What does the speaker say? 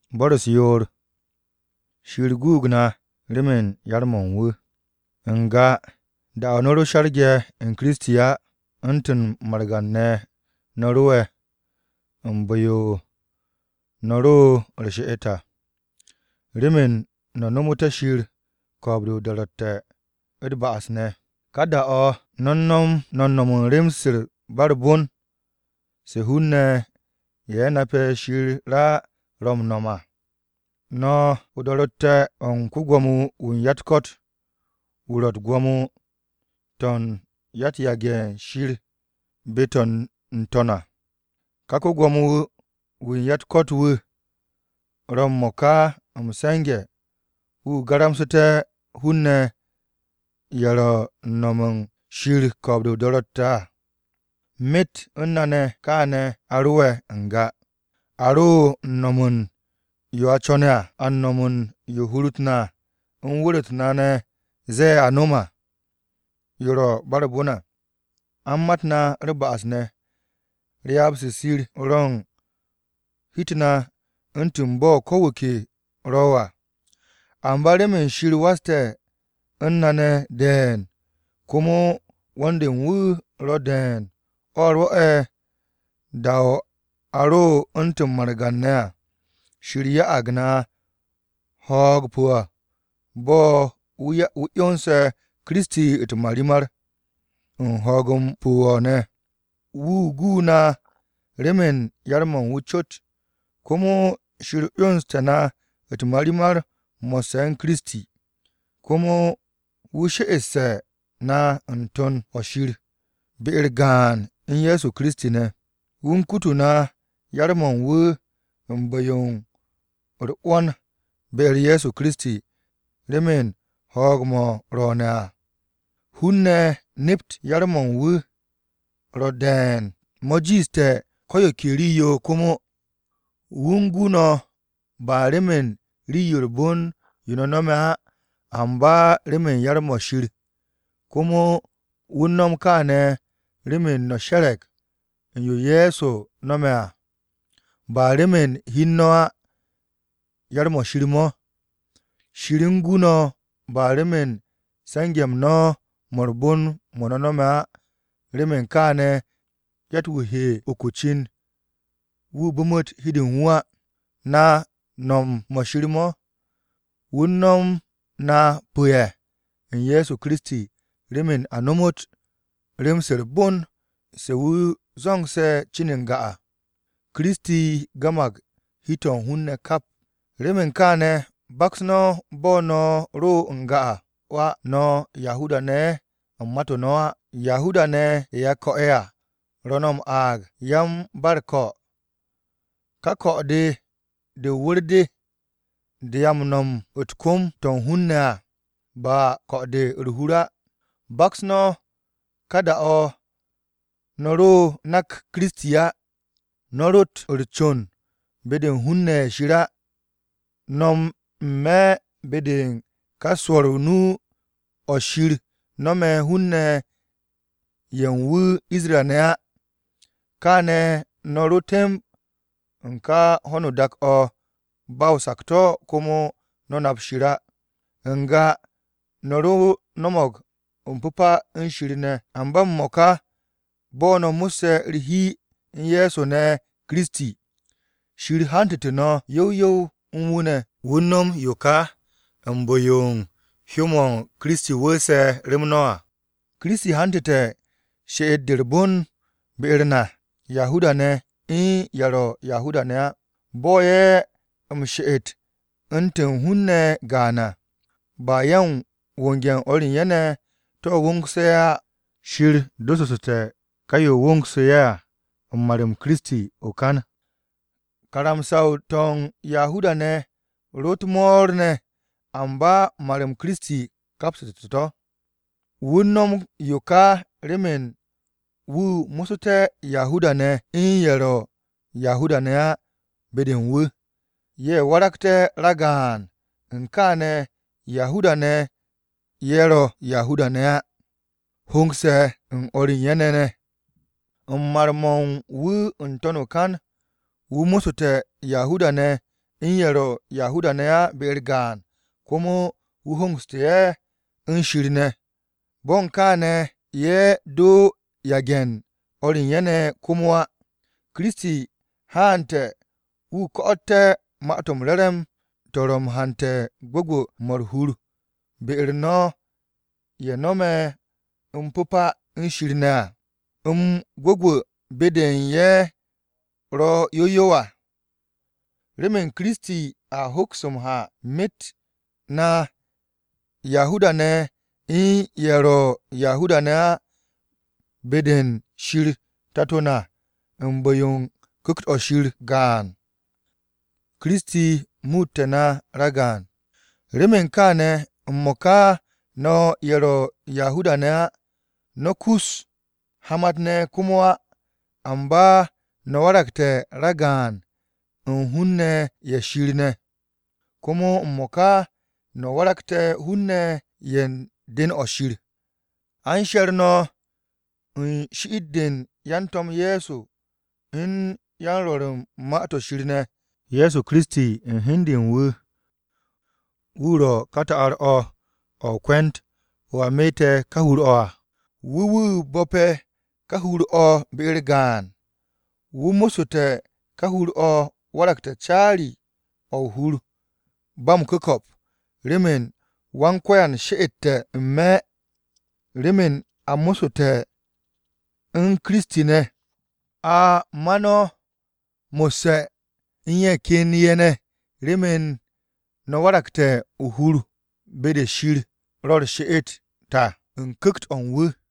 Boris yor shir gugna rimin yarmon wu nga da onoro sharge in kristiya antin marganne naruwe mbayo naro rishiita rimin na numuta shir kobru daratte idbaasne kada o nonnom rimsir barbun se hunne yenape shir ra romnoma no udorotte on kugwomu unyatkot urot gwomu ton yatyage shir beton ntona kako gwomu unyatkot wu rommoka msenge wu garamsite hunne yaro nomun shir kobdu dorotta mit nnane kane aruwe nga aru nomun yo achonea an nomun yo hurutna nwurutnane ze anoma yoro barbuna ammatna rbaasne riyabsi sir ron hitna ntumbo kowuki rowa ambarimin shir waste nnane den kumu wandin wu roden orwoe dao aro ntum margannea shirya agna hog puwa bo uyonse kristi itmarimar hogum puwone wu guna rimin yarmon wuchot kumu shir yonstana itmarimar mosen kristi kumu wushe'ese na nton oshir bi'irgan in yesu kristi ne wunkutuna yarmon wu mbayon r'on be'er yesu kristi rimin hogmo ronea hunne nipt yarmon wu roden mojiste koyoki riyo kumu wunguno ba rimin riyor bun yinonome amba rimin yarmo shir kumu wunnom kane rimin no sherek yo yesu nomea ba rimin hinnoa yarmo shirmo shiringuno ba rimin sangem no morbun mononomea rimin kane yatwuhe ukuchin wu bumut hidin wu'a na nom moshirmo wunnom na puye in yesu kristi rimin anumut rimsir bun se wu zongse chininga'a kristi gamag hiton hunne kap rimin kane baksno bono ru nga'a wa no yahuda ne mmato noa yahuda ne yako'ea ronom ag yam barko kakodi de wurdi diyam nom utkum ton hunne'a ba kodi urhura baksno kada o noru nak kristiya norut urchon bedin hunne shira nom me bedin kasworunu oshir nome hunne yenwu israel kane norutem nka honu dak o bawsakto kumu nonab shira nga noru nomog umpupa nshirine amba moka bono muse rihi yesu ne kristi shir hantitino yow nwune wunnom yoka mboyon humon kristi wose rimnoa kristi hantite she'edirbun bi'irna yahuda ne in yaro yahuda ne boye mshe'et ntin hunne gana bayan wungen orin yene to wungseya shir dososite kayo wungseya marim kristi okan karamsaw ton yahuda ne rotmor ne amba marim kristi kapsitito wunnom yoka rimin wu musute yahuda ne in yero yahuda ne bedin wu ye warakte ragan nkane yahuda ne yero yahuda ne hungse orin yenene marmon wu ntono kan wu musute yahuda ne in yero Yahuda ne bergan kuma wuhongste in shirne bon kane ye do yagen orin yene kumwa Kristi hante wu kote matom rerem torom hante gbogbo morhur no ye nome pupa shirna gbogbo beden ye ro yoyowa remen Kristi a huksum ha mit na Yahuda ne in yero Yahuda ne beden shir tatona boyun kukt o shir gan Kristi mutena ragan remen kane moka no yero Yahuda ne no kus hamad ne kumwa amba no warakte ragan hunne ye shirne kuma moka no warakte hunne yen den o shir an sherno shi'idden yantom Yesu in yan rorum mato shirne Yesu Kristi hindin wuro kata'ar o kwent wa mete kahur o wuwu bope kahur o birgan wu musute kahur o warakte chari o hur bam kukop remen wankwayan she'ette me remen a musute in Kristi ne a mano mose inye ken yene remen no warakte uhur bede shir ror she'et ta in kukt on wu